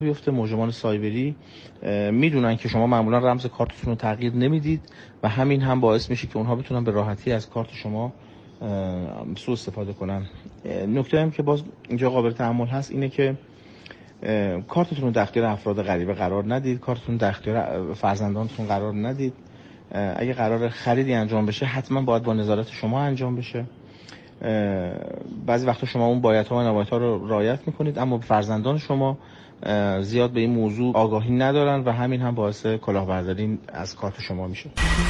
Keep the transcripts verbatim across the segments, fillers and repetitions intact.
بیفته مجرمان سایبری میدونن که شما معمولا رمز کارتتون رو تغییر نمیدید و همین هم باعث میشه که اونها بتونن به راحتی از کارت شما سوء استفاده کنن. نکته هم که باز اینجا قابل تأمل هست اینه که کارتتون رو در اختیار افراد غریبه قرار ندید، کارتتون در اختیار فرزندانتون قرار ندید. اگه قرار خریدی انجام بشه حتما باید با نظارت شما انجام بشه. بعضی وقتا شما اون بایدها و نبایدها رو رعایت میکنید اما فرزندان شما زیاد به این موضوع آگاهی ندارن و همین هم باعث کلاهبرداری از کارت شما میشه.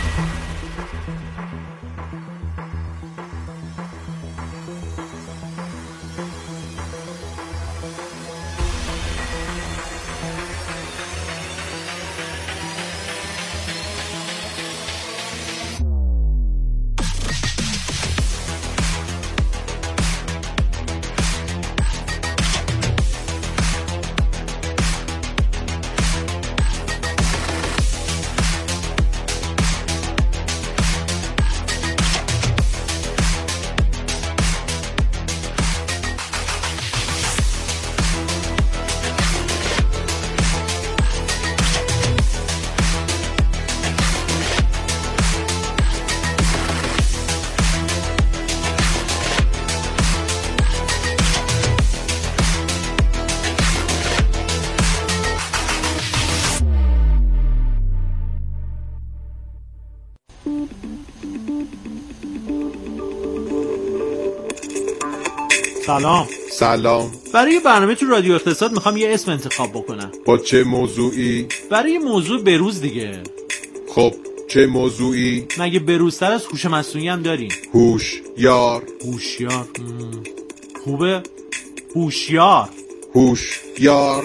سلام. سلام. برای برنامه تو رادیو اقتصاد میخوام یه اسم انتخاب بکنم. با چه موضوعی؟ برای موضوع بروز دیگه. خب چه موضوعی؟ مگه بروزتر از هوش مصنوعی هم داریم؟ هوشیار. هوشیار. خوبه؟ هوشیار. هوشیار.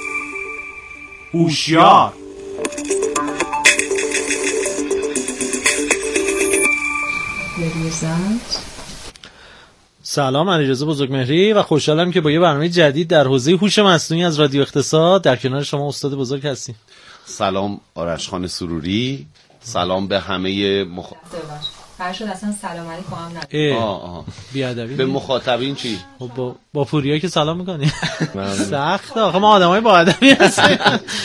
هوشیار. سلام، علیرضا بزرگمهری و خوشحالم که با یه برنامه جدید در حوزه هوش مصنوعی از رادیو اقتصاد در کنار شما استاد بزرگ هستیم. سلام آرش خان سروری، سلام به همه مخ... فرشاد اصلا سلام علیکم هم نداره. آه آه بیادبی به مخاطبین چی؟ با با پوریا که سلام میکنی؟ سخته آخه ما آدمای با ادبی هستیم.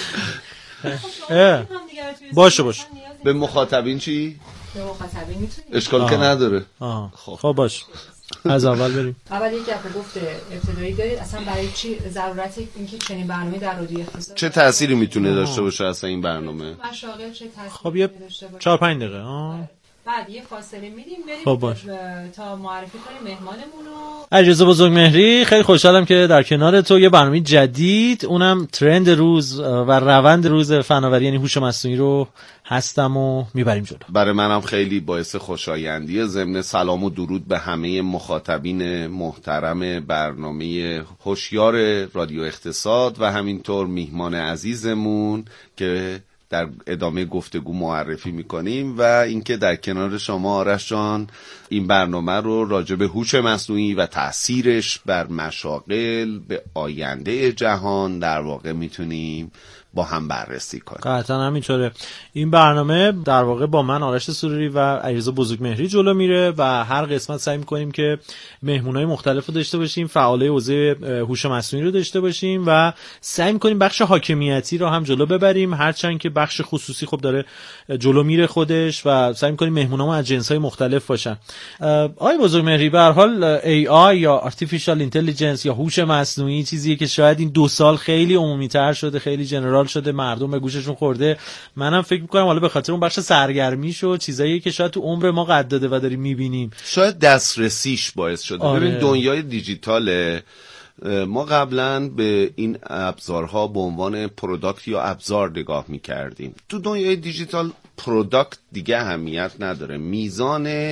باشه باشه. به مخاطبین چی؟ به مخاطبین میتونی اشکال که نداره. خب خب باش. از اول بریم. اول یک دفعه گفته ابتدایی دارید، اصلا برای چی ضرورت اینکه چنین برنامه در رادیو اقتصاد چه تأثیری میتونه داشته باشه اصلا این برنامه؟ مشاغل چه تأثیری خب یه داشته باشه؟ چهار پنج دقیقه ها. بعد یه فاصله میدیم بریم خب باش. تا معرفی کنیم مهمانمون رو. علیرضا بزرگمهری، خیلی خوشحالم که در کنار تو یه برنامه جدید، اونم ترند روز و روند روز فناوری یعنی هوش مصنوعی رو هستم و میبریم جلو. برای منم خیلی باعث خوشایندیه. ضمن سلام و درود به همه مخاطبین محترم برنامه هوشیار رادیو اقتصاد و همینطور میهمان عزیزمون که در ادامه گفتگو معرفی میکنیم و اینکه در کنار شما آرش جان این برنامه رو راجع به هوش مصنوعی و تأثیرش بر مشاغل به آینده جهان در واقع میتونیم با هم بررسی کنیم. قطعا همینطوره. این برنامه در واقع با من آرش سروری و علیرضا بزرگمهری جلو میره و هر قسمت سعی میکنیم که مهمونای مختلف رو داشته باشیم، فعالای حوزه هوش مصنوعی رو داشته باشیم و سعی میکنیم بخش حاکمیتی رو هم جلو ببریم، هرچند که بخش خصوصی خب داره جلو میره خودش و سعی میکنیم مهمونامون از جنس‌های مختلف باشن. آقای بزرگمهری، به هر حال ای آی یا آرتفیشال اینتلیجنس یا هوش مصنوعی چیزیه که شاید این دو سال خیلی عمومی‌تر شده، خیلی جنرال شده، مردم به گوششون خورده. منم فکر میکنم حالا به خاطر اون بخش سرگرمیش و چیزایی که شاید تو عمر ما قد داده و داریم میبینیم، شاید دسترسیش باعث شده. آره. ببین دنیای دیجیتاله، ما قبلا به این ابزارها به عنوان پروداکت یا ابزار نگاه میکردیم. تو دنیای دیجیتال پروداکت دیگه اهمیت نداره، میزان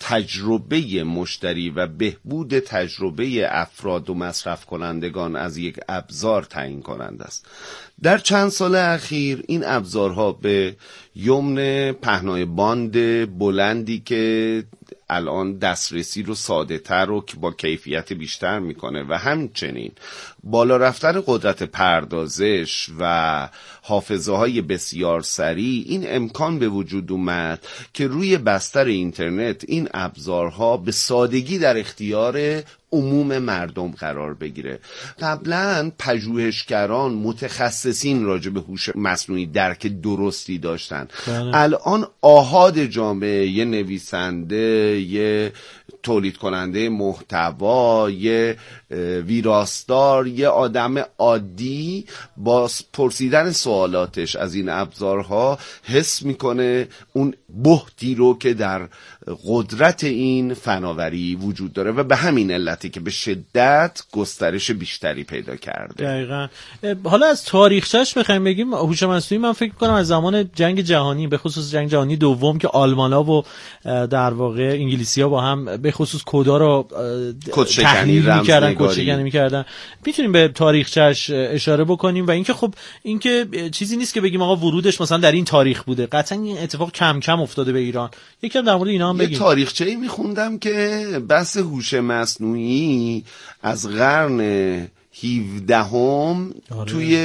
تجربه مشتری و بهبود تجربه افراد و مصرف کنندگان از یک ابزار تعیین کننده است. در چند سال اخیر این ابزارها به یمن پهنای باند بلندی که الان دسترسی رو ساده تر و با کیفیت بیشتر میکنه و همچنین بالا رفتن قدرت پردازش و حافظه های بسیار سریع این امکان به وجود اومد که روی بستر اینترنت این ابزارها به سادگی در اختیار عموم مردم قرار بگیره. قبلا پژوهشگران متخصصین راجع به هوش مصنوعی درک درستی داشتن. بله. الان آحاد جامعه، یه نویسنده، یه تولید کننده محتوا، یه ویراستار، یه آدم عادی با پرسیدن سوالاتش از این ابزارها حس میکنه اون بهتی رو که در قدرت این فناوری وجود داره و به همین علتی که به شدت گسترش بیشتری پیدا کرده. دقیقاً. حالا از تاریخچه‌اش بخوایم بگیم، هوش مصنوعی من فکر می‌کنم از زمان جنگ جهانی، به خصوص جنگ جهانی دوم که آلمان‌ها و در واقع انگلیسی‌ها با هم به خصوص کدا رو تحلیل می‌کردن، کدشکنی می‌کردن، می‌تونیم به تاریخچه‌اش اشاره بکنیم و اینکه خب اینکه چیزی نیست که بگیم آقا ورودش مثلا در این تاریخ بوده، قطعاً این اتفاق کم کم افتاده به ایران. یکم در مورد اینا هم بگیم. یه تاریخچه‌ای می‌خوندم که بحث هوش مصنوعی از قرن هفدهم آره. توی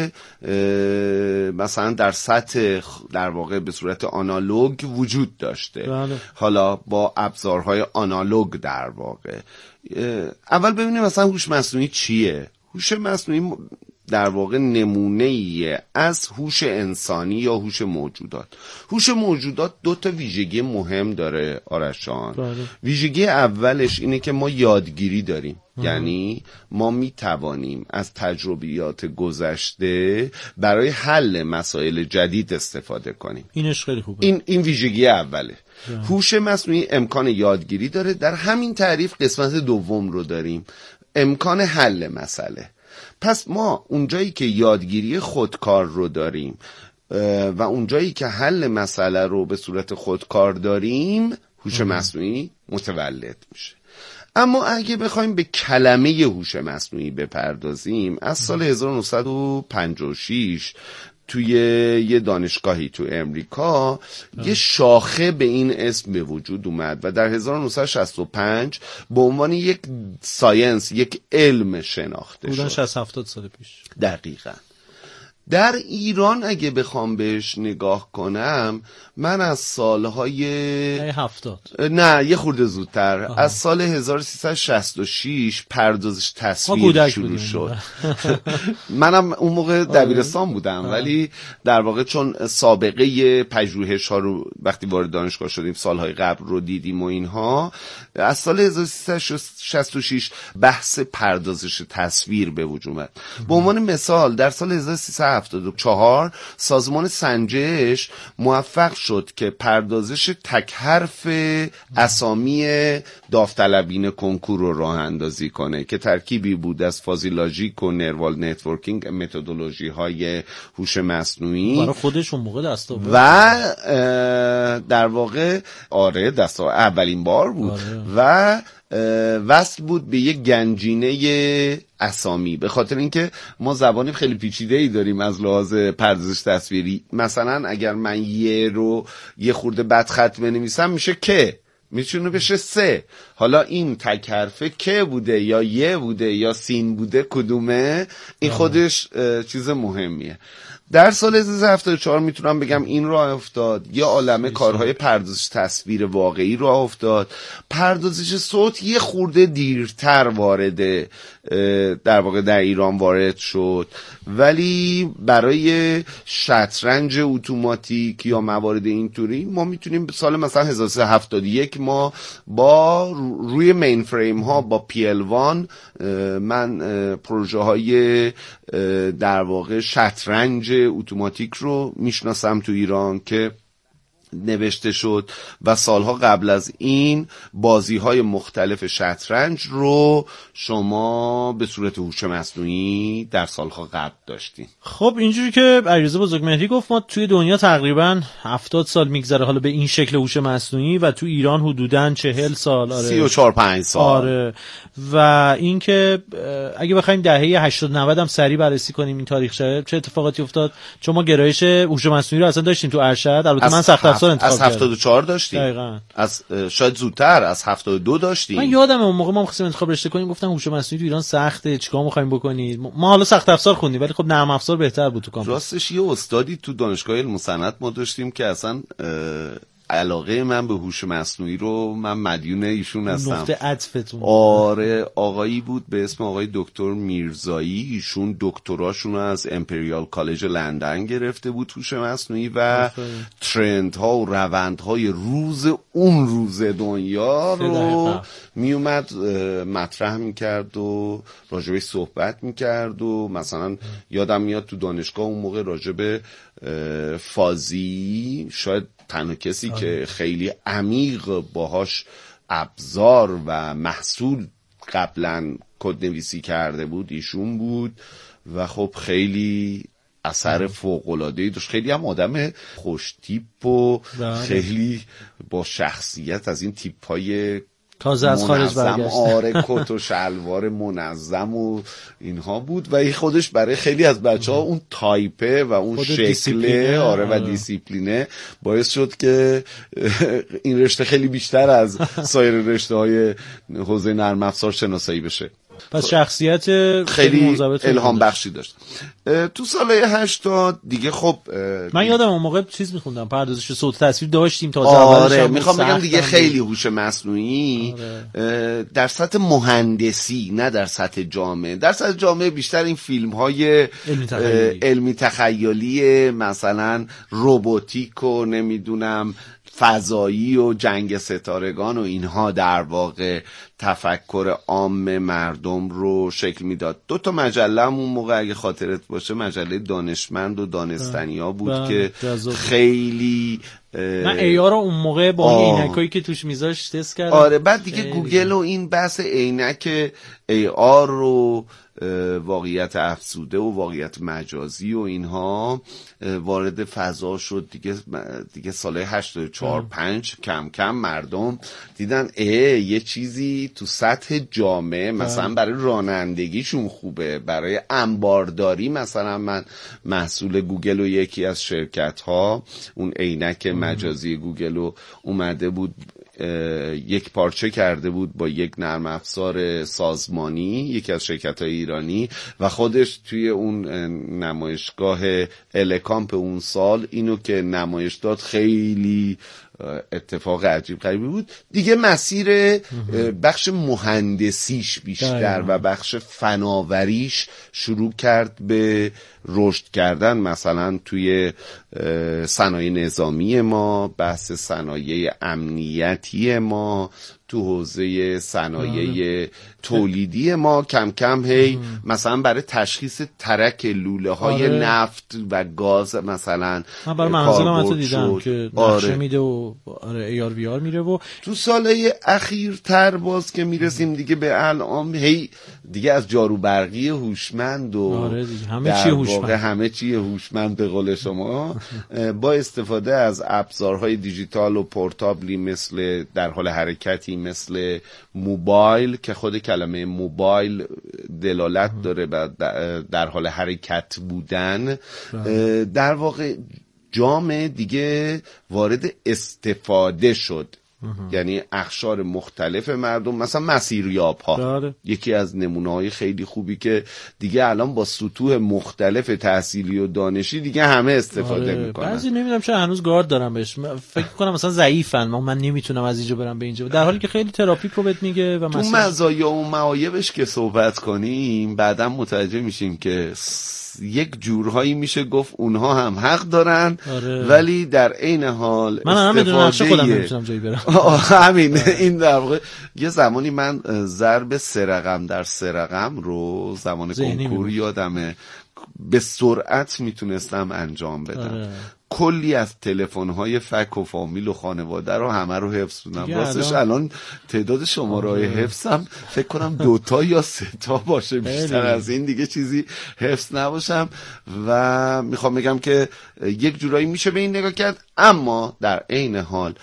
مثلا در سطح در واقع به صورت آنالوگ وجود داشته. بله. حالا با ابزارهای آنالوگ در واقع. اول ببینیم مثلا هوش مصنوعی چیه. هوش مصنوعی در واقع نمونه‌ایه از هوش انسانی یا هوش موجودات. هوش موجودات دو تا ویژگی مهم داره آرش جان. بله. ویژگی اولش اینه که ما یادگیری داریم. اه. یعنی ما می توانیم از تجربیات گذشته برای حل مسائل جدید استفاده کنیم. اینش خیلی خوبه. این این ویژگی اوله. هوش مصنوعی امکان یادگیری داره. در همین تعریف قسمت دوم رو داریم، امکان حل مسئله. پس ما اونجایی که یادگیری خودکار رو داریم و اونجایی که حل مسئله رو به صورت خودکار داریم، هوش مصنوعی متولد میشه. اما اگه بخوایم به کلمه هوش مصنوعی بپردازیم، از سال هزار و نهصد و پنجاه و شش توی یه دانشگاهی تو امریکا یه شاخه به این اسم به وجود اومد و در هزار و نهصد و شصت و پنج به عنوان یک ساینس، یک علم شناخته شد. بودن شصت هفتاد سال پیش. دقیقاً. در ایران اگه بخوام بهش نگاه کنم، من از سالهای هفتاد نه یه خورده زودتر آها. از سال هزار و سیصد و شصت و شش پردازش تصویر شروع شد. منم اون موقع دبیرستان بودم، ولی در واقع چون سابقه پژوهش ها رو وقتی وارد دانشگاه شدیم سالهای قبل رو دیدیم و اینها، از سال هزار و سیصد و شصت و شش بحث پردازش تصویر به وجود اومد. به عنوان مثال در سال هزار و سیصد و هفتاد و چهار سازمان سنجش موفق شد که پردازش تک حرف اسامی داوطلبین کنکور رو راه اندازی کنه که ترکیبی بود از فازیلاژیک و نروال نتورکینگ، متدولوژی های هوش مصنوعی. برای خودش اون موقع دست آورد و در واقع آره دست آورد، اولین بار بود. آره. و وصل بود به یک گنجینه اسامی، به خاطر اینکه ما زبانی خیلی پیچیده‌ای داریم از لحاظ پردازش تصویری. مثلا اگر من یه رو یه خورده بد خط بنویسم میشه که، میتونه بشه سه. حالا این تک حرفه که بوده یا یه بوده یا سین بوده کدومه، این خودش چیز مهمیه. در سال هزار و سیصد و هفتاد و چهار میتونم بگم این راه افتاد، یا عالمه کارهای پردازش تصویر واقعی راه افتاد. پردازش صوت یه خورده دیرتر وارد در واقع در ایران وارد شد، ولی برای شطرنج اتوماتیک یا موارد اینطوری ما میتونیم سال مثلا هزار و سیصد و هفتاد و یک ما با روی مین فریم ها با پی ال وان من پروژه های در واقع شطرنج اتوماتیک رو میشناسم تو ایران که نوشته شد و سالها قبل از این بازی‌های مختلف شطرنج رو شما به صورت هوش مصنوعی در سالها قبل داشتین. خب اینجوری که علیرضا بزرگمهری گفت، ما توی دنیا تقریبا هفتاد سال میگذره حالا به این شکل هوش مصنوعی و تو ایران حدوداً چهل سال. آره سی و چهار پنج سال. آره. و اینکه اگه بخوایم دهه هشتاد نود هم سریع بررسی کنیم این تاریخچه چه اتفاقاتی افتاد، چون ما گرایش هوش مصنوعی رو اصلا داشتیم تو ارشد. البته من سخت افزار انتخاب از هفتاد و چهار داشتیم دقیقاً. از شاید زودتر از هفتاد و دو داشتیم. من یادمه اون موقع ما می‌خواستیم انتخاب رشته کنیم، گفتن هوش مصنوعی تو ایران سخته، چیکار می‌خوایم بکنید؟ ما حالا سخت افزار خوندیم ولی خب نرم افزار بهتر بود تو کامپیوتر. راستش یه استادی تو دانشگاه علم و صنعت ما داشتیم که اصلا علاقه من به هوش مصنوعی رو من مدیون ایشون هستم. نقطه عطفتون. آره آقایی بود به اسم آقای دکتر میرزایی. ایشون دکتراشون رو از امپریال کالج لندن گرفته بود هوش مصنوعی و ترندها و روندهای روز اون روز دنیا رو میومد مطرح میکرد و راجبش صحبت میکرد و مثلا یادم میاد تو دانشگاه اون موقع راجب فازی شاید تنها کسی آه. که خیلی عمیق باهاش ابزار و محصول قبلا کدنویسی کرده بود ایشون بود و خب خیلی اثر فوق‌العاده‌ای داشت. خیلی هم آدم خوش تیپ و خیلی با شخصیت از این تیپ‌های تازه از خارج برگشت. آره کت و شلوار منظم و اینها بود و این خودش برای خیلی از بچه‌ها اون تایپه و اون شکله آره و دیسیپلینه باعث شد که این رشته خیلی بیشتر از سایر رشته‌های حوزه نرم افزار شناسایی بشه. پس شخصیت خیلی الهام بخشی داشت. تو سال هشتاد دیگه خب من یادم اون موقع چیز میخوندم پردازش صوت تصویر داشتیم تازه آره میخوام بگم دیگه خیلی هوش مصنوعی آره. در سطح مهندسی نه در سطح جامعه. در سطح جامعه بیشتر این فیلم های علمی تخیلی, علمی تخیلی مثلا روباتیک و نمیدونم فضایی و جنگ ستارگان و اینها در واقع تفکر عام مردم رو شکل میداد. دو تا مجله هم اون موقع اگه خاطرت باشه مجله دانشمند و دانستنیا بود با که جزب. خیلی من ایار رو اون موقع با عینکایی که توش میذاش تست کردم. آره بعد دیگه گوگل و این بحث عینک ای آر رو واقعیت افزوده و واقعیت مجازی و اینها وارد فضا شد دیگه. دیگه سال هشتاد و چهار پنج کم کم مردم دیدن اه یه چیزی تو سطح جامعه مثلا برای رانندگیشون خوبه، برای انبارداری مثلا من محصول گوگل و یکی از شرکت ها اون عینک مجازی گوگل رو اومده بود یک پارچه کرده بود با یک نرم افزار سازمانی یکی از شرکت‌های ایرانی و خودش توی اون نمایشگاه الکامپ اون سال اینو که نمایش داد خیلی اتفاق عجیب غریبی بود دیگه. مسیر بخش مهندسیش بیشتر و بخش فناوریش شروع کرد به رشد کردن مثلا توی صنایع نظامی ما، بحث صنایع امنیتی ما، تو حوزه صنایع تولیدی ما کم کم هی مثلا برای تشخیص ترک لوله های آره. نفت و گاز مثلا من برای منزلم حتی دیدم شد. که نقشه آره. میده و آره ای آر وی آر میره و تو سالهای اخیرتر باز که میرسیم دیگه به الان هی دیگه از جارو برقی هوشمند و آره دیگه همه چی هوشمند همه چی هوشمند به قول شما با استفاده از ابزارهای دیجیتال و پورتابلی مثل در حال حرکتی مثل موبایل که خود کلمه موبایل دلالت داره بر در حال حرکت بودن در واقع جامعه دیگه وارد استفاده شد. یعنی اقشار مختلف مردم مثلا مسیریاب ها داره. یکی از نمونه‌های خیلی خوبی که دیگه الان با سطوح مختلف تحصیلی و دانشی دیگه همه استفاده آره. میکنن. بعضی نمیدونم چرا هنوز گارد دارم بهش، فکر کنم مثلا ضعیفن، من من نمیتونم از اینجا برم به اینجا، در حالی که خیلی تراپیک رو بهت میگه. و تو مزایا و معایبش که صحبت کنیم بعداً متوجه میشیم که یک جورهایی میشه گفت اونها هم حق دارن آره. ولی در عین حال من هم بدون نقشه خودم نمیتونم جایی برم. همین این در واقع یه زمانی من ضرب سه رقم در سه رقم رو زمان کنکور یادمه به سرعت میتونستم انجام بدم آره. کلی از تلفن‌های فک و فامیل و خانواده رو همه رو حفظ بودم. راستش الان تعداد شماره‌های حفظم فکر کنم دوتا یا سه تا باشه، بیشتر از این دیگه چیزی حفظ نباشم و میخوام بگم که یک جورایی میشه به این نگاه کرد. اما در عین حال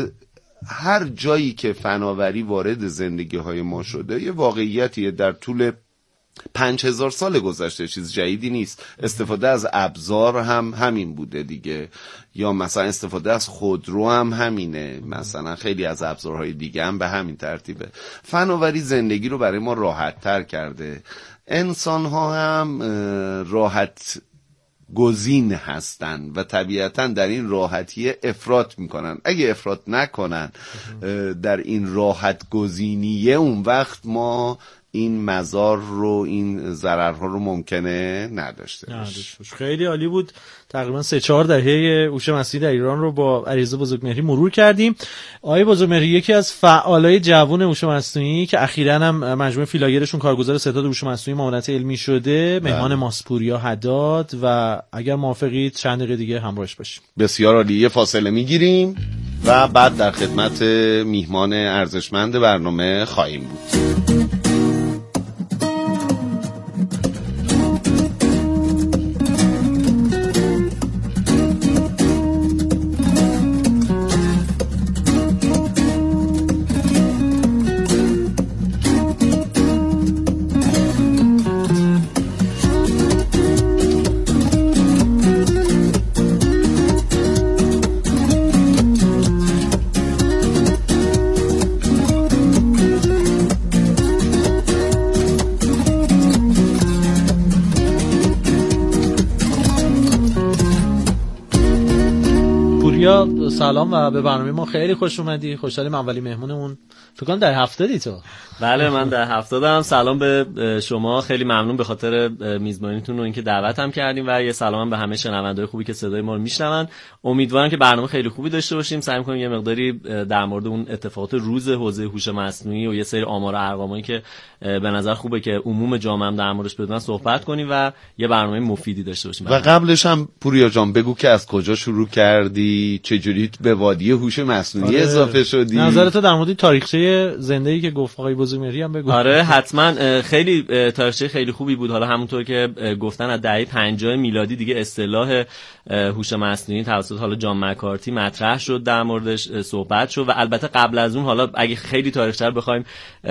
هر جایی که فناوری وارد زندگی‌های ما شده یه واقعیتیه در طول پنج هزار سال گذشته، چیز جدیدی نیست. استفاده از ابزار هم همین بوده دیگه، یا مثلا استفاده از خودرو هم همینه، مثلا خیلی از ابزارهای دیگه هم به همین ترتیبه. فناوری زندگی رو برای ما راحت تر کرده، انسان ها هم راحت گزین هستن و طبیعتا در این راحتی افراط میکنن. اگه افراط نکنن در این راحت گزینیه، اون وقت ما این مزار رو، این ضررها رو ممکنه نداشته باشیم. خیلی عالی بود. تقریبا سه چهار دهه هوش مصنوعی در ایران رو با علیرضا بزرگمهری مرور کردیم. آقای بزرگمهری یکی از فعالای جوان هوش مصنوعی که اخیراً هم مجموعه فیلاگرشون کارگزار ستاد هوش مصنوعی معاونت علمی شده، مهمان ماست پوریا حداد، و اگر موافقید چند دقیقه دیگه همراهش باشیم. بسیار عالی. یه فاصله میگیریم و بعد در خدمت میهمان ارزشمند برنامه خواهیم بود. سلام و به برنامه ما خیلی خوش اومدی. خوشحالیم اولی مهمونمون فکر کنم در هفتادی تو. بله من در هفتادم. سلام به شما، خیلی ممنون به خاطر میزبانیتون و اینکه دعوتم کردیم، و یه سلام به همه شنونده‌های خوبی که صدای ما رو میشنون. امیدوارم که برنامه خیلی خوبی داشته باشیم. سعی می‌کنیم یه مقداری در مورد اون اتفاقات روز حوزه هوش مصنوعی و یه سری آمار و ارقامایی که به نظر خوبه که عموم جامعه هم در موردش بدونن صحبت کنیم و یه برنامه مفیدی داشته باشیم. و قبلش هم پوریا جان بگو که از کجا شروع کردی، چجوری به وادی هوش مصنوعی آره. اضافه شدی؟ نظرت در مورد تاریخچه زندگی که گفت آقای بزرگمهری هم بگو. آره حتما. خیلی تاریخچه خیلی خوبی بود. حالا همونطور که گفتن از دهه پنجاه میلادی دیگه اصطلاح هوش مصنوعی توسط حالا جان مکارتی مطرح شد، در موردش صحبت شد، و البته قبل از اون حالا اگه خیلی تاریخچه رو بخوایم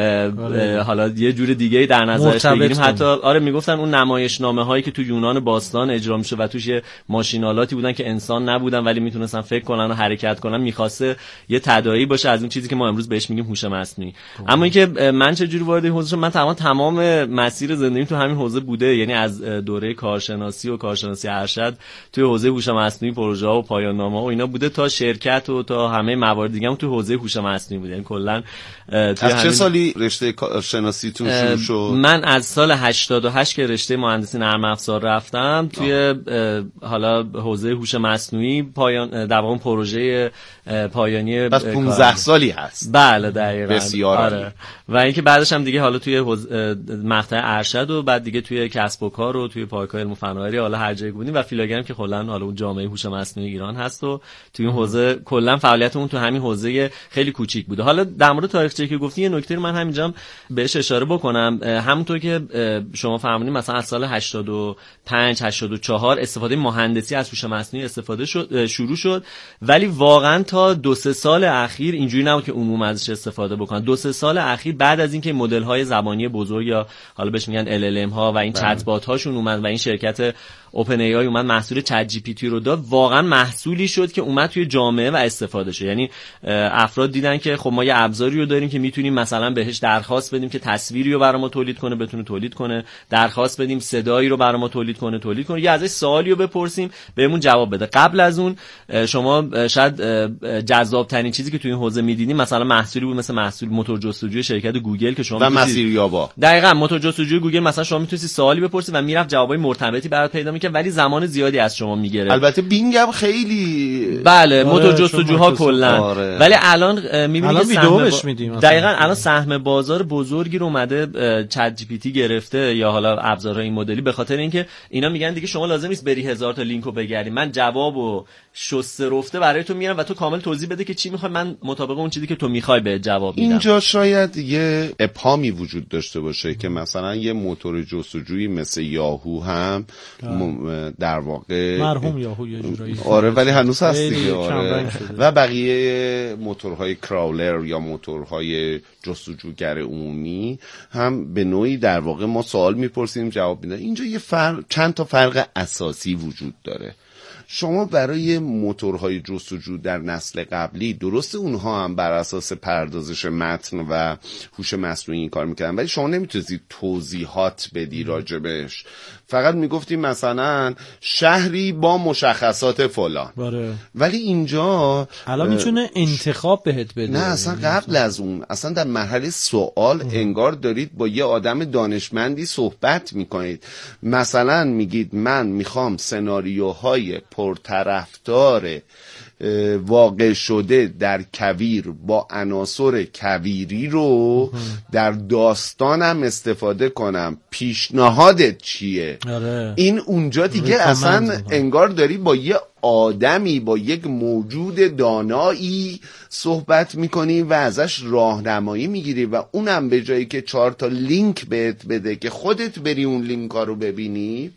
حالا یه جور دیگه در نظرش بگیریم، حتی آره میگفتن اون نمایشنامه هایی که تو یونان باستان اجرا میشه و توش یه ماشینالاتی بودن که انسان نبودن ولی میتونستن فکر کنن و حرکت کنن، میخواسته یه تداعی باشه از اون چیزی که ما امروز بهش میگیم هوش مصنوعی. اما اینکه من چه جوری وارد این حوزه شدم، من تمام تمام مسیر زندگیم تو همین حوزه بوده، یعنی از دوره کارشناسی و کارشناسی ارشد توی حوزه هوش مصنوعی، پروژه ها و پایان نامه ها و اینا بوده، تا شرکت و تا همه موارد دیگه هم تو حوزه هوش مصنوعی بوده. یعنی کلا از همین... چه سالی رشته کارشناسیتون شروع شد؟ من از سال هشتاد و هشت که رشته مهندسی نرم افزار رفتم توی حالا حوزه هوش مصنوعی، پایان در واقع پروژه پایانی پس پانزده سالی هست. بله دقیقاً. بسیار آره. و اینکه بعدش هم دیگه حالا توی مقطع ارشد و بعد دیگه توی کسب و کار و توی پایگاه علم و فناوری، حالا هر جایی بودیم، و فیلاگرم که کلا حالا اون جامعه هوش مصنوعی ایران هست و توی این حوزه کلا فعالیتمون تو همین حوزه خیلی کوچیک بوده. حالا در مورد تاریخچه‌ای که گفتی، یه نکته رو من همینجا بهش اشاره بکنم. همونطور که شما فهمیدین مثلا از سال هشتاد و پنج هشتاد و چهار استفاده مهندسی از هوش مصنوعی استفاده شد شروع شد، ولی واقعا تا دو سه سال اخیر اینجوری نبود که عموم ازش استفاده بکنن. دو سه سال اخیر بعد از اینکه مدل‌های زبانی بزرگ یا حالا بهش میگن ال ال ام ها و این چت بات هاشون اومد و این شرکت اوپن ای آی اومد محصول چت جی پی تی رو داد، واقعا محصولی شد که اومد توی جامعه و استفاده شد. یعنی افراد دیدن که خب ما یه ابزاری رو داریم که میتونیم مثلا بهش درخواست بدیم که تصویری رو برام تولید کنه، بتونه تولید کنه، درخواست بدیم صدایی رو برام تولید کنه تولید کنه، یا ازش سوالی رو بپرسیم بهمون جواب بده. قبل از اون شما شاید جذاب ترین چیزی که توی این حوزه می‌دیدین مثلا محصولی بود مثل محصول موتور جستجوی شرکت گوگل که شما و مسیریابا. دقیقاً موتور جستجوی گوگل مثلا شما میتونستی سوالی بپرسی و میرفت جوابای مرتبطی برات پیدا می‌کرد، ولی زمان زیادی از شما میگیره. البته بینگ هم خیلی بله موتور جستجوها کلا آره. ولی الان میبینید که ویدیو بهش میدیم. دقیقاً الان سهم بازار بزرگی رو اومده چت جی پی تی گرفته یا حالا ابزارهای این مدلی، به خاطر اینکه اینا میگن دیگه شما لازم نیست بری هزار تا لینکو بگردی، من جوابو شسته رفته برای تو میارم و تو کامل توضیح بده که چی میخوای، من مطابق اون چیزی که تو میخوای به جواب میدم. اینجا شاید یه ابهامی وجود داشته باشه که مثلا یه موتور جستجویی مثل یاهو هم در واقع مرحوم یاهو یه جورایی آره ولی هنوز هست دیگه آره شده. و بقیه موتورهای کراولر یا موتورهای جستجوگر عمومی هم به نوعی در واقع ما سوال میپرسیم جواب میدن. اینجا یه فرق، چند تا فرق اساسی وجود داره. شما برای موتورهای جستجو در نسل قبلی درسته اونها هم بر اساس پردازش متن و هوش مصنوعی این کار میکردن، ولی شما نمیتونید توضیحات بدی راجبش، فقط میگفتی مثلا شهری با مشخصات فلان. باره. ولی اینجا الان میتونه انتخاب بهت بده. نه اصلا قبل از اون، اصلا در مرحله سوال انگار دارید با یه آدم دانشمندی صحبت میکنید. مثلا میگید من میخوام سناریوهای پرطرفدار واقع شده در کویر با عناصر کویری رو در داستانم استفاده کنم، پیشنهادت چیه؟ آره. این اونجا دیگه اصلا انگار داری با یه آدمی، با یک موجود دانایی صحبت میکنی و ازش راهنمایی میگیری و اونم به جایی که چهار تا لینک بهت بده که خودت بری اون لینکا رو ببینی،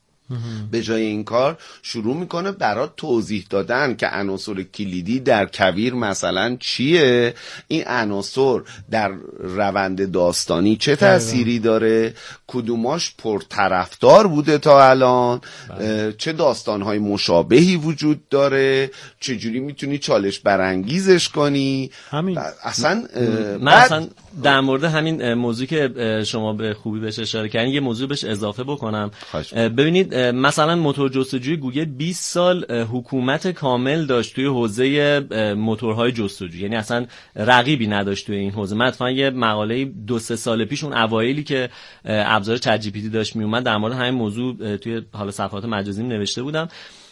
به جای این کار شروع میکنه برات توضیح دادن که عناصر کلیدی در کویر مثلا چیه، این عناصر در روند داستانی چه تأثیری داره، کدوماش پرطرفدار بوده تا الان، چه داستانهای مشابهی وجود داره، چجوری میتونی چالش برانگیزش کنی. همین. اصلا من اصلا در مورد همین موضوع که شما به خوبی بهش اشاره کردین یه موضوع بهش اضافه بکنم. ببینید مثلا موتور جستجوی گوگل بیست سال حکومت کامل داشت توی حوزه موتورهای جستجو، یعنی اصلا رقیبی نداشت توی این حوزه. من اتفاقا یه مقاله دو سه سال پیش اون اوایلی که ابزار چت جی پی تی داشت می اومد در مورد همین موضوع توی حالا صفحات مجازی نوشته بودم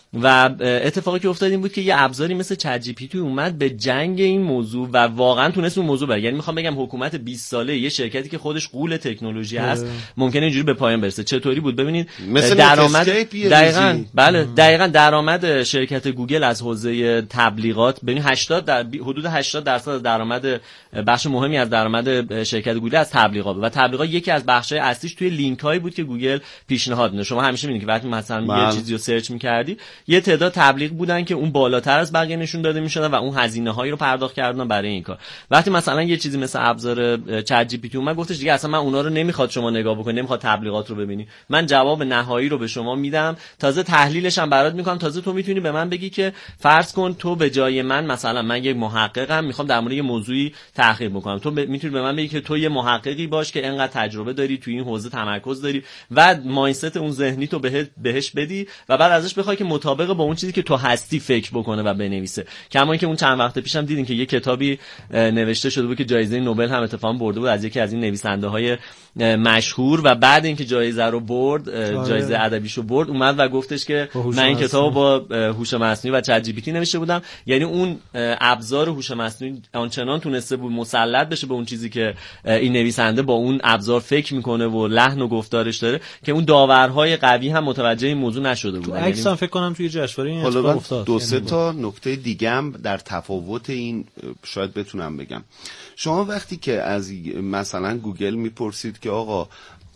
و اتفاقی که افتاد این بود که یه ابزاری مثل چت جی پی تی اومد به جنگ این موضوع و واقعا تونست اون موضوع بره. یعنی میخوام بگم حکومت بیست ساله یه شرکتی که خودش غول تکنولوژی هست ممکنه اینجوری به پایان برسه. چطوری بود؟ ببینید درآمد دقیقاً بله دقیقاً درآمد شرکت گوگل از حوزه تبلیغات ببین هشتاد در حدود هشتاد درصد از درآمد بخش مهمی از درآمد شرکت گوگل از تبلیغات و تبلیغات یکی از بخش‌های اصلیش توی لینک‌هایی بود که گوگل پیشنهاد می‌داد. شما همیشه می‌بینید که وقتی مثلا یه چیزی رو سرچ می‌کردی یه تعداد تبلیغ بودن که اون بالاتر از بقیه نشون داده می‌شدن و اون هزینه‌هایی رو پرداخت کردن برای این کار. وقتی مثلا یه چیزی مثل ابزار چت جی پی تی اومد گفتش دیگه اصلا من اونا رو نمیخواد شما نگاه بکنی، نمیخواد تبلیغات رو ببینی، من جواب نهایی رو به شما میدم، تازه تحلیلش هم برات میکنم، تازه تو میتونی به من بگی که فرض کن تو به جای من مثلا من یک محققم میخوام در مورد یه موضوعی تحقیق بکنم، تو ب... میتونی به من بگی که تو یه محققی باش که انقدر تجربه داری تو این حوزه تمرکز داری و مایندست اون ذهنی تو بهش بهش بدی و بعد ازش بخوای که مطابق با اون چیزی که تو هستی فکر بکنه و بنویسه. کما اینکه اون چند وقت پیشم دیدین که یه کتابی نوشته شده بود که جایزه نوبل هم اتفاقا برده بود از یکی از این نویسنده‌های مشهور و بعد اینکه جایزه رو برد، جایزه ادبیشو برد، اومد و گفتش که من این کتابو با هوش مصنوعی و چت جی پی تی نوشته بودم. یعنی اون ابزار هوش مصنوعی آنچنان تونسته بود مسلط بشه به اون چیزی که این نویسنده با اون ابزار فکر میکنه و لحن و گفتارش داره که اون داورهای قوی هم متوجه این موضوع نشده بودن. یعنی عکسم فکر کنم توی جشنواره این اتفاق افتاد. دو سه تا نکته دیگه هم در تفاوت این شاید بتونم بگم. شما وقتی که از مثلا گوگل میپرسید که آقا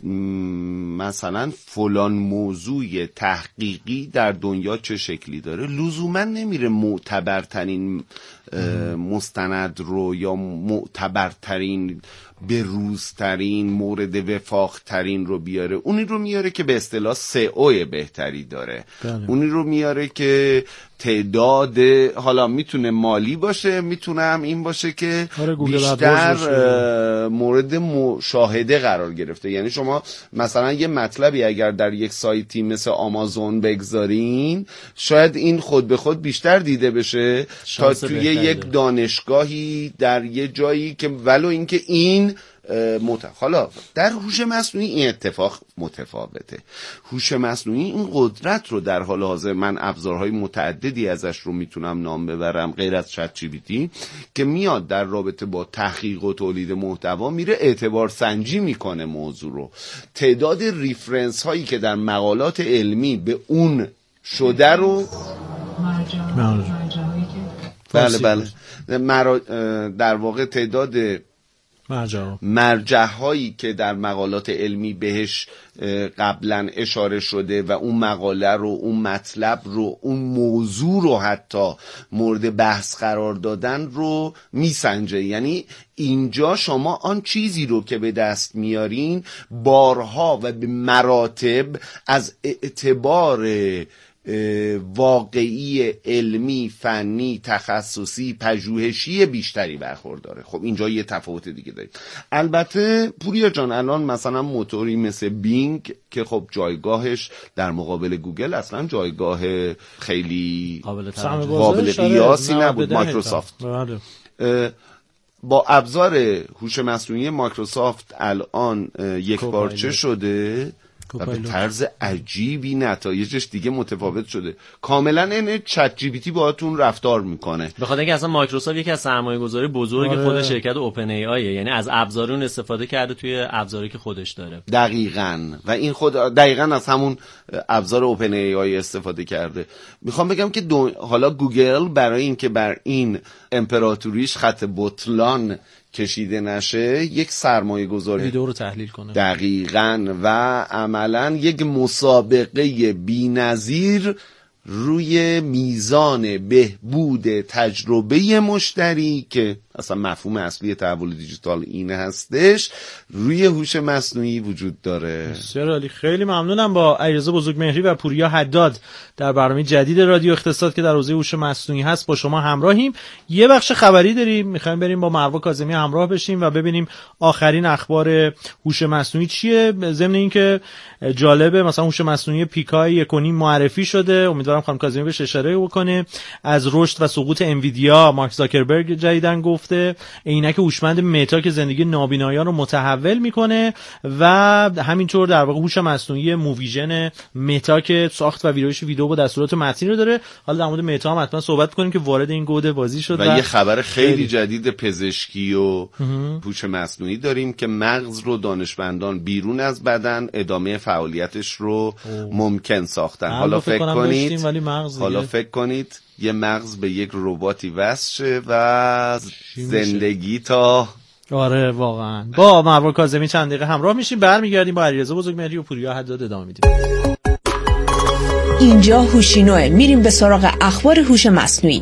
مثلا فلان موضوع تحقیقی در دنیا چه شکلی داره، لزوما نمیره معتبرترین مستند رو یا معتبرترین بروزترین مورد وفاقترین رو بیاره، اونی رو میاره که به اصطلاح سئو بهتری داره، بله. اونی رو میاره که تعداد حالا میتونه مالی باشه، میتونه هم این باشه که بیشتر مورد مشاهده قرار گرفته. یعنی شما مثلا یه مطلبی اگر در یک سایتی مثل آمازون بگذارین شاید این خود به خود بیشتر دیده بشه تا توی یک دانشگاهی در یه جایی که ولو اینکه این متف... حالا در هوش مصنوعی این اتفاق متفاوته. هوش مصنوعی این قدرت رو در حال حاضر من ابزارهای متعددی ازش رو میتونم نام ببرم غیر از چت جی پی تی که میاد در رابطه با تحقیق و تولید محتوا میره اعتبار سنجی میکنه موضوع رو، تعداد ریفرنس هایی که در مقالات علمی به اون شده رو بله بله مرا... در واقع تعداد مرجع هایی که در مقالات علمی بهش قبلا اشاره شده و اون مقاله رو، اون مطلب رو، اون موضوع رو حتی مورد بحث قرار دادن رو میسنجه. یعنی اینجا شما آن چیزی رو که به دست میارین بارها و به مراتب از اعتبار واقعی، علمی، فنی، تخصصی، پژوهشی بیشتری برخورداره. خب اینجا یه تفاوت دیگه داریم. البته پوریا جان الان مثلا موتوری مثل بینگ که خب جایگاهش در مقابل گوگل اصلا جایگاه خیلی قابل قیاسی نبود. مایکروسافت با ابزار هوش مصنوعی مایکروسافت الان یک بارچه شده و به طرز عجیبی نتایجش دیگه متفاوت شده. کاملا این چت جی پی تی باهاتون رفتار میکنه. به خاطر اینکه اصلا مایکروسافت یکی از سرمایه‌گذاری بزرگ آره. خود شرکت اوپن ای آی، یعنی از ابزار اون استفاده کرده توی ابزاری که خودش داره. دقیقاً. و این خود دقیقاً از همون ابزار اوپن ای آی استفاده کرده. میخوام بگم که دو... حالا گوگل برای اینکه بر این امپراتوریش خط بطلان کشیده نشه یک سرمایه گذاری ویدیو رو تحلیل کنه دقیقاً و عملاً یک مسابقه بی‌نظیر روی میزان بهبود تجربه مشتری که اصلا مفهوم اصلی تحول دیجیتال اینه هستش روی هوش مصنوعی وجود داره. بسیار عالی، خیلی ممنونم. با علیرضا بزرگمهری و پوریا حداد در برنامه جدید رادیو اقتصاد که در حوزه هوش مصنوعی هست با شما همراهیم. یه بخش خبری داریم، میخوایم بریم با مروه کاظمی همراه بشیم و ببینیم آخرین اخبار هوش مصنوعی چیه. ضمن اینکه جالبه مثلا هوش مصنوعی پیکای یک و نیم معرفی شده، امیدوارم خانم کاظمی بهش اشاره بکنه. از رشد و سقوط انویدیا مارک زاکربرگ جدیدن گفته. عینک هوشمند متا که زندگی نابینایان رو متحول میکنه و همینطور در واقع هوش مصنوعی موویژن متا که ساخت و ویرایش ویدیو با دستورات متنی رو داره. حالا در مورد متا هم حتما صحبت کنیم که وارد این گوده بازی شد. و, و یه خبر خیلی, خیلی جدید پزشکی و هوش مصنوعی داریم که مغز رو دانشمندان بیرون از بدن ادامه فعالیتش رو اوه. ممکن ساختن. حالا فکر کنید ولی مغز حالا فکر کنید یه مغز به یک رباتی وصل شه و زندگی تا آره واقعا. با مروه کاظمی چند دقیقه همراه میشیم، برمیگردیم با علیرضا بزرگمهری و پوریا حداد ادامه میدیم. اینجا هوشینوه، میریم به سراغ اخبار هوش مصنوعی.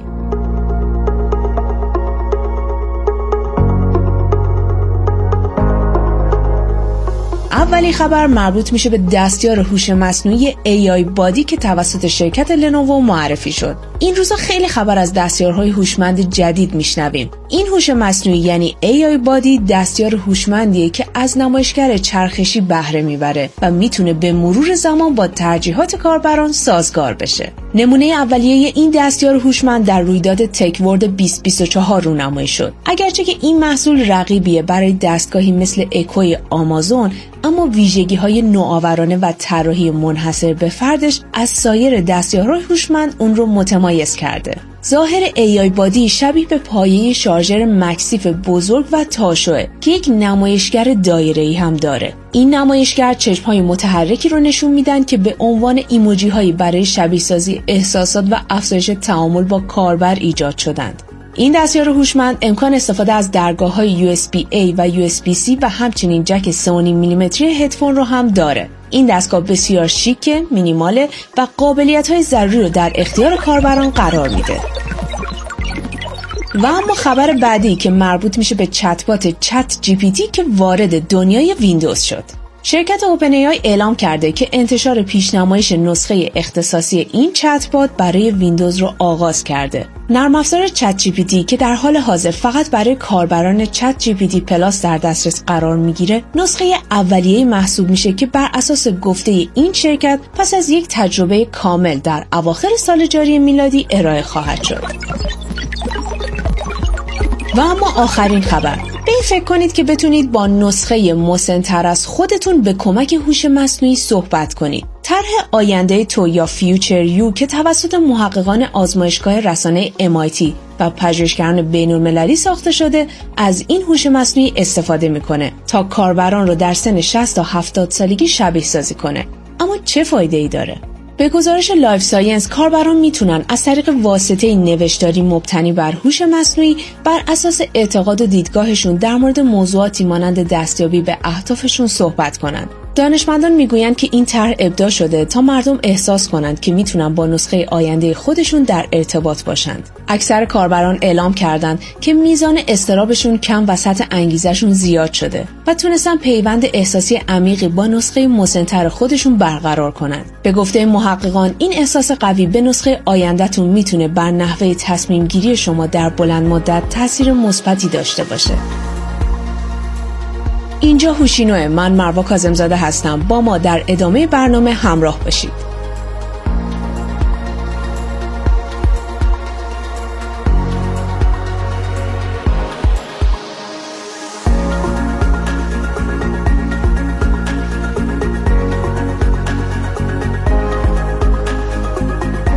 اولی خبر مربوط میشه به دستیار هوش مصنوعی ای آی بادی که توسط شرکت لنوو معرفی شد. این روزا خیلی خبر از دستیارهای هوشمند جدید میشنویم. این هوش مصنوعی یعنی ای آی بادی دستیار هوشمندیه که از نمایشگر چرخشی بهره میبره و میتونه به مرور زمان با ترجیحات کاربران سازگار بشه. نمونه اولیه این دستیار هوشمند در رویداد تک ورد بیست بیست و چهار رونمایی شد. اگرچه که این محصول رقیبیه برای دستگاهی مثل اکوی آمازون، اما ویژگی‌های نوآورانه و طراحی منحصر به فردش از سایر دستیارهای هوشمند اون رو متمایز کرده. ظاهر ای آی بادی شبیه به پایه شارژر مکسیف بزرگ و تاشوه که یک نمایشگر دایره‌ای هم داره. این نمایشگر چشم‌های متحرکی رو نشون میدن که به عنوان ایموجی‌هایی برای شبیه‌سازی احساسات و افزایش تعامل با کاربر ایجاد شدند. این دستیار هوشمند امکان استفاده از درگاه‌های یو اس بی ای و یو اس بی سی و همچنین جک سه و نیم میلیمتری هدفون رو هم داره. این دستگاه بسیار شیک، مینیماله و قابلیت‌های ضروری رو در اختیار کاربران قرار میده. و اما خبر بعدی که مربوط میشه به چتبات چت جی پی تی که وارد دنیای ویندوز شد. شرکت اوپن ای آی اعلام کرده که انتشار پیشنمایش نسخه اختصاصی این چتبات برای ویندوز رو آغاز کرده. نرم افزار چت جی پی تی که در حال حاضر فقط برای کاربران چت جی پی تی پلاس در دسترس قرار میگیره، نسخه اولیه محسوب میشه که بر اساس گفته این شرکت پس از یک تجربه کامل در اواخر سال جاری میلادی ارائه خواهد شد. و اما آخرین خبر، به این فکر کنید که بتونید با نسخه مسن‌تر از خودتون به کمک هوش مصنوعی صحبت کنید. طرح آینده تو یا فیوچر یو که توسط محققان آزمایشگاه رسانه ام آی تی و پژوهشگران بین‌المللی ساخته شده، از این هوش مصنوعی استفاده میکنه تا کاربران رو در سن شصت تا هفتاد سالگی شبیه سازی کنه. اما چه فایده ای داره؟ به گزارش لایف ساینس، کاربران میتونن از طریق واسطه نوشتاری مبتنی بر هوش مصنوعی بر اساس اعتقاد و دیدگاهشون در مورد موضوعاتی مانند دستیابی به اهدافشون صحبت کنند. دانشمندان میگویند که این طرح ابداع شده تا مردم احساس کنند که میتونن با نسخه آینده خودشون در ارتباط باشند. اکثر کاربران اعلام کردند که میزان اضطرابشون کم و سطح انگیزشون زیاد شده و تونستن پیوند احساسی عمیقی با نسخه مسن‌تر خودشون برقرار کنند. به گفته محققان، این احساس قوی به نسخه آیندهتون میتونه بر نحوه تصمیم گیری شما در بلند مدت تاثیر مثبتی داشته باشه. اینجا هوشینوه، من مروه کاظم‌زاده هستم. با ما در ادامه برنامه همراه باشید.